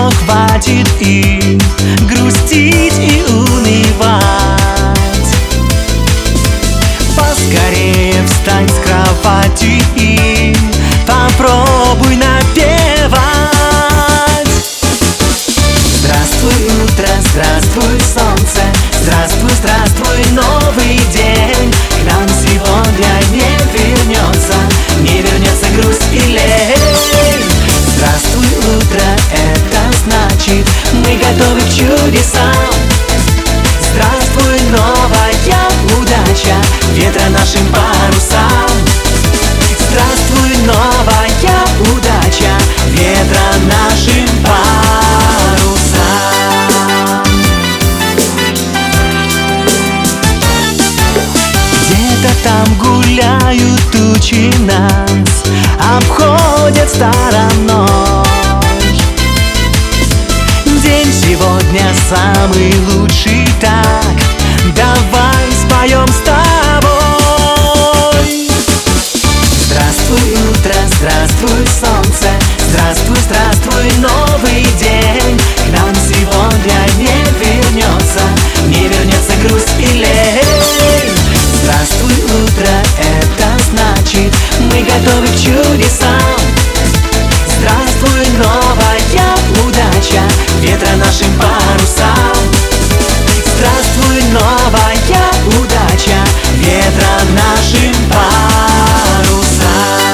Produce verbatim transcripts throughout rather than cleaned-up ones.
что хватит и грустить и унывать. Поскорее встань с кровати и попробуй напевать. Здравствуй, утро, здравствуй, солнце, здравствуй, здравствуй, новый день. К нам сегодня не вернется, не вернется грусть и лень. Здравствуй, утро, это значит, мы готовы к чудесам. Здравствуй, новая удача, ветра нашим парусам. Здравствуй, новая удача, ветра нашим парусам. Где-то там гуляют тучи нас, обходят стороной. День сегодня самый лучший, так давай споем с тобой. Здравствуй, утро, здравствуй, солнце, здравствуй, здравствуй, новый день. К нам сегодня не вернется, не вернется грусть и лень. Здравствуй, утро, это значит, мы готовы к чудесам. Здравствуй, новая удача, ветра нашим парусам. Здравствуй, новая удача, ветра нашим парусам.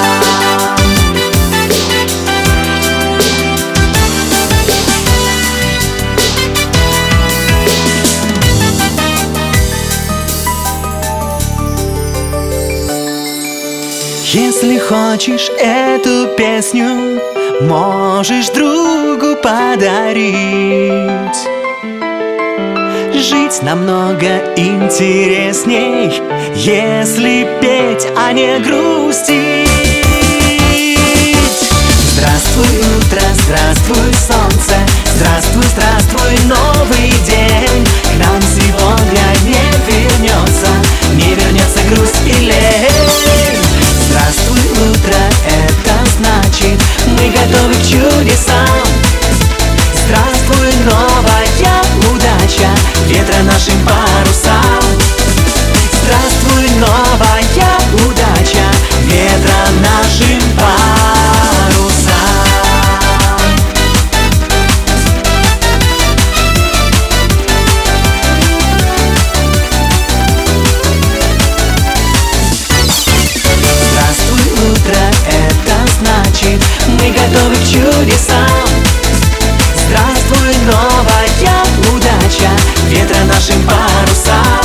Если хочешь эту песню, можешь другу подарить. Жить намного интересней, если петь, а не грустить. Здравствуй, утро, здравствуй, солнце, здравствуй, здравствуй, новый день. К нам сегодня не вернется, не вернется грусть и лень. Здравствуй, утро, это значит, мы готовы к чудесам. Здравствуй, новая удача, ветра нашим парусам. Здравствуй, новая удача, ветра нашим парусам. Здравствуй, утро, это значит, мы готовы к чудесам. Здравствуй, новая удача, ветра нашим парусам.